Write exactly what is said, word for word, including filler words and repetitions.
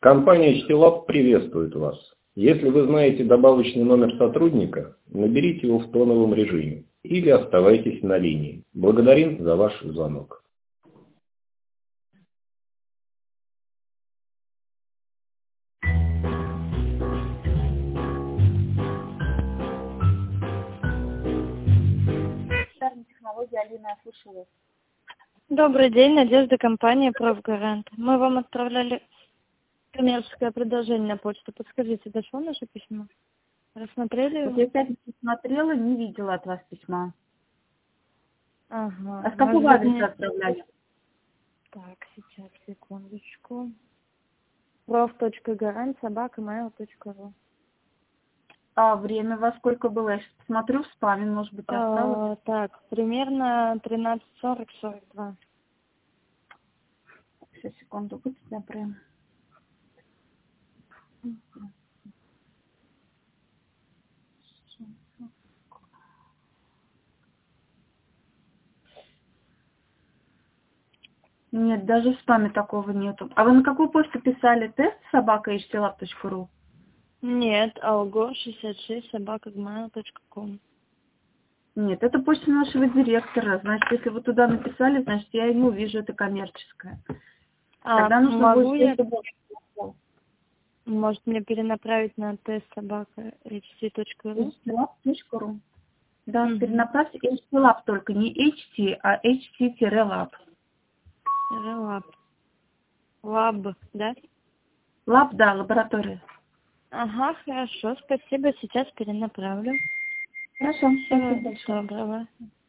Компания HTLab приветствует вас. Если вы знаете добавочный номер сотрудника, наберите его в тоновом режиме или оставайтесь на линии. Благодарим за ваш звонок. Технология, Алина, я слушаю вас. Добрый день, Надежда, компания «Профгарант». Мы вам отправляли коммерческое предложение на почту. Подскажите, дошло наше письмо? Рассмотрели его? Вот я опять смотрела, не видела от вас письма. Ага. А с какого Может быть, адреса мне- отправляли? Так, сейчас, секундочку. проф.гарант собака mail точка ру. А время во сколько было? Я сейчас посмотрю в спаме, может быть, осталось. А, так, примерно тринадцать сорок сорок два. Сейчас, секунду, будьте добры. Нет, даже в спаме такого нету. А вы на какую почту писали? Тест собака эйч ти лаб точка ру? Нет, алгор шестьдесят шесть собака mail точка ком. Нет, это почта нашего директора. Значит, если вы туда написали, значит, я и не увижу, это коммерческое. А Тогда нужно могу будет... я, чтобы- может, мне перенаправить на тест собака эйч ти точка ру? эйч ти лаб точка ру. Да, Мгм. перенаправьте эйч ти лаб только, не эйч ти, а эйч ти-лаб. Лаб. Лаб, да? Лаб, да, лаборатория. Ага, хорошо, спасибо, сейчас перенаправлю. Хорошо, Всего спасибо большое. доброго.